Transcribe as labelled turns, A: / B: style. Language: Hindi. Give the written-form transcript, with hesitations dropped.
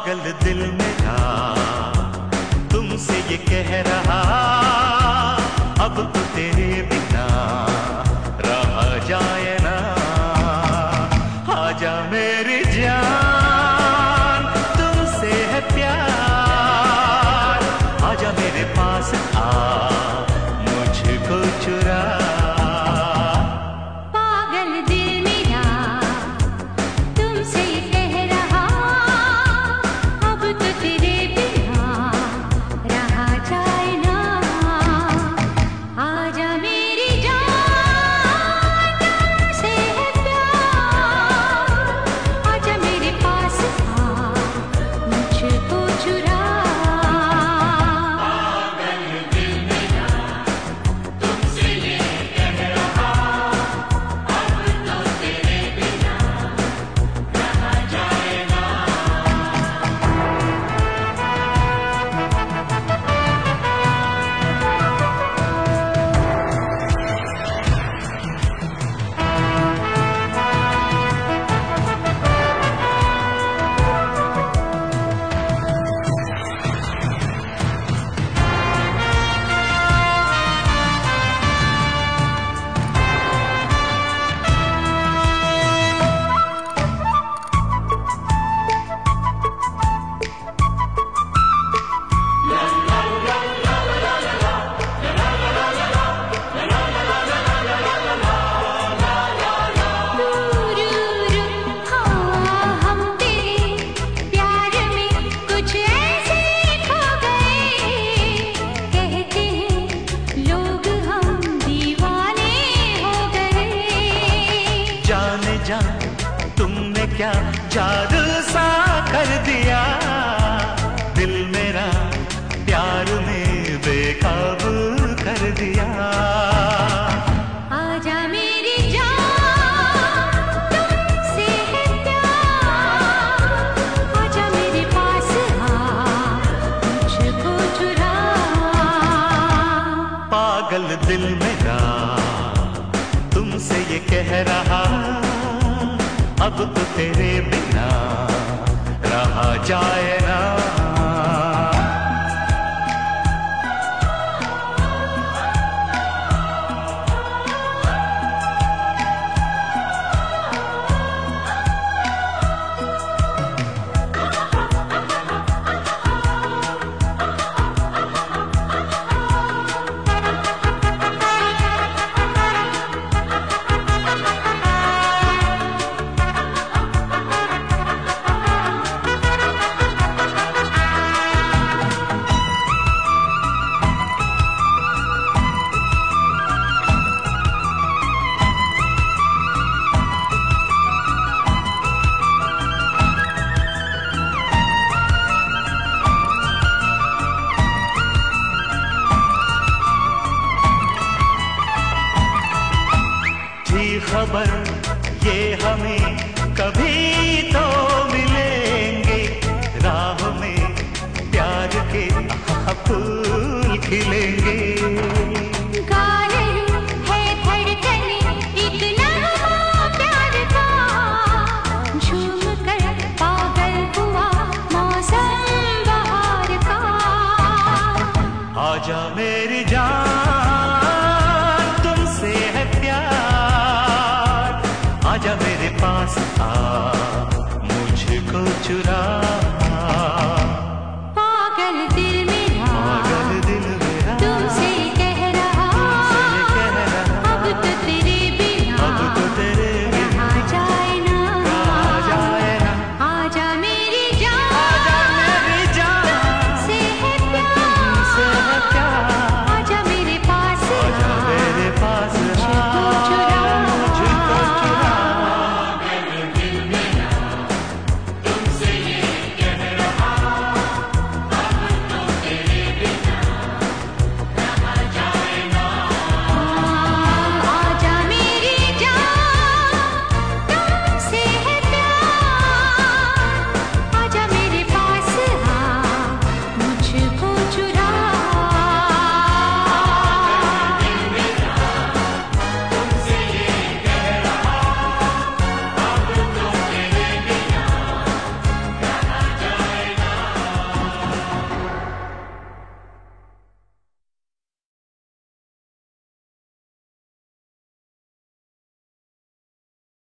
A: पागल दिल मेरा तुमसे ये कह रहा, अब तो तेरे बिना रहा जाए ना। आजा मेरी जान तुमसे है प्यार, आजा मेरे पास आ मुझको चुरा। तुमने क्या जादू सा कर दिया, दिल मेरा प्यार में बेकाबू कर दिया।
B: आजा मेरी जान तुमसे है प्यार, आजा मेरे पास आ मुझको चुरा।
A: पागल दिल मेरा तुमसे ये कह रहा, अब तो तेरे बिना रहा जाए ना। खबर ये हमें कभी तो मिलेंगे, राह में प्यार के फूल खिलेंगे।
B: है धड़कने इतना प्यार का, झूम कर पागल हुआ मौसम बहार का।
A: आजा मेरी जान आजा मेरे पास आ